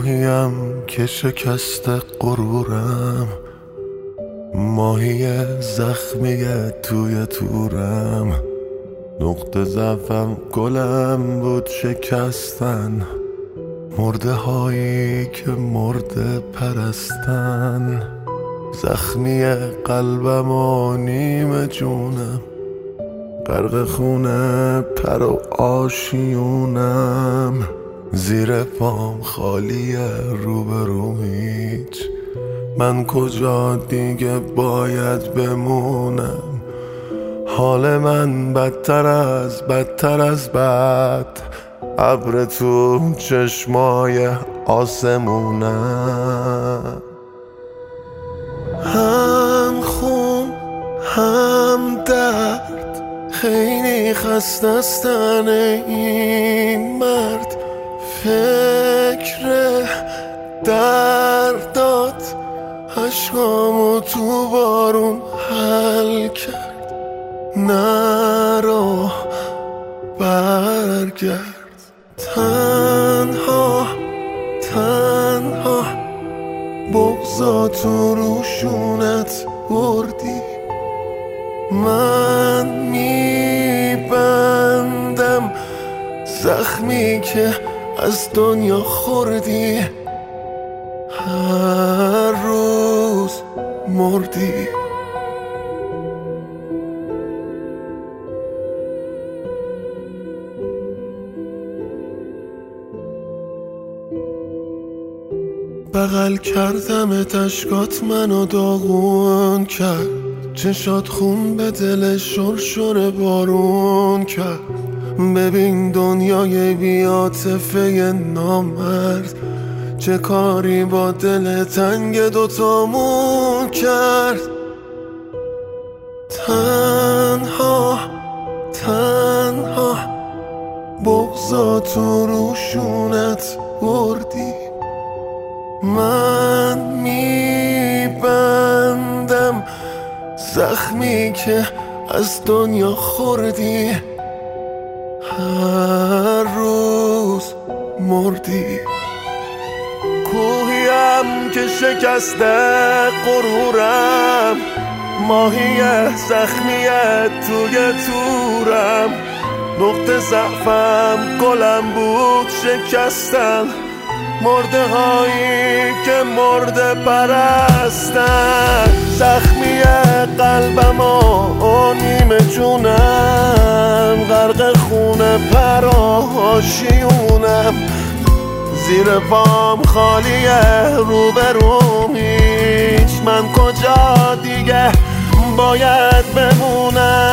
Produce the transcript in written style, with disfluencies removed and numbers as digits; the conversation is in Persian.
کوهیم که شکست غرورم، ماهی زخمی توی تورم. نقطه ضعفم گلم بود شکستن، مرده هایی که مرده پرستن. زخمی قلبم و نیم جونم، غرق خونه پر و آشیونم. زیر پام خالیه روبرو هیچ، من کجا دیگه باید بمونم؟ حال من بدتر از بد، ابر تو چشمای آسمونم. هم خون هم درد، خیلی خسته است این مرد. فکر دردات عشقامو تو بارون حل کرد. نرو برگرد، تنها بغضاتو روشونت بردی. من میبندم زخمی که از دنیا خوردی، هر روز مردی. بغل کردم اشکات منو داغون کرد، چشات خون به دل شرشر بارون کرد. ببین دنیای بی‌عاطفه نامرد، چه کاری با دل تنگ دوتامون کرد. تنها بغضاتو روشونت بردی. من میبندم زخمی که از دنیا خوردی، هر روز مردی. کوهیم که شکسته غرورم، ماهی زخمی توی تورم. نقطه ضعفم گلم بود شکستن، مرده هایی که مرده پرستن. زخمی قلبم و نیم جونم، غرق خونه پر آشیونم. زیر پام خالیه روبروم هیچ، من کجا دیگه باید بمونم؟